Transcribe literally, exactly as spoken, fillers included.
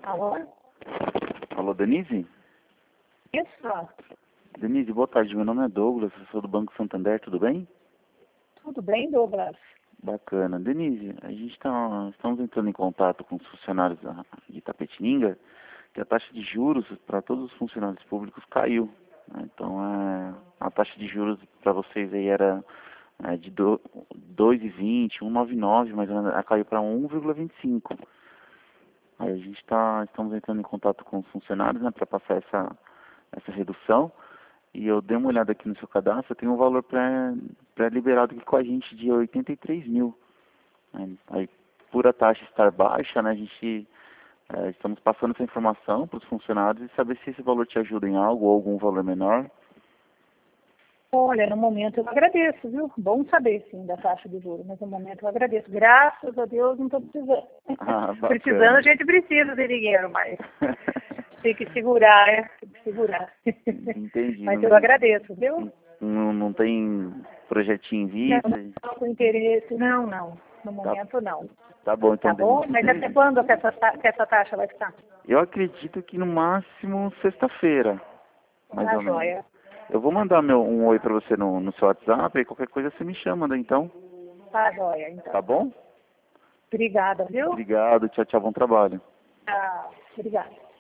Alô? Alô, Denise? Isso? Denise, boa tarde. Meu nome é Douglas, eu sou do Banco Santander, tudo bem? Tudo bem, Douglas? Bacana. Denise, a gente tá, estamos entrando em contato com os funcionários da- de Itapetininga, que a taxa de juros para todos os funcionários públicos caiu, né? Então, é, a taxa de juros para vocês aí era é, de do- dois vírgula vinte, um vírgula noventa e nove, mas ela caiu para um vírgula vinte e cinco. Aí a gente está, estamos entrando em contato com os funcionários, né, para passar essa, essa redução. E eu dei uma olhada aqui no seu cadastro, tem um valor pré- pré-liberado aqui com a gente de oitenta e três mil. Né? Aí, por a taxa estar baixa, né, a gente eh, estamos passando essa informação para os funcionários e saber se esse valor te ajuda em algo ou algum valor menor. Olha, no momento eu agradeço, viu? Bom saber, sim, da taxa de juros, mas no momento eu agradeço. Graças a Deus não estou precisando. Ah, Precisando, bacana. a gente precisa de dinheiro, mas tem que segurar, né? Tem que segurar. Entendi. Mas Não, eu agradeço, viu? não, não tem projetinho em Não, vista? não com interesse, não, não. No Tá, momento, não. tá bom, então, Tá bom? Denise. Mas até quando que essa, ta- que essa taxa vai ficar? Eu acredito que no máximo sexta-feira, mais Tá ou menos. joia. Eu vou mandar meu, um oi pra você no, no seu WhatsApp e qualquer coisa você me chama, né, então. Tá joia, então. Tá bom? Obrigada, viu? Obrigado, tchau, tchau, bom trabalho. Ah, obrigada.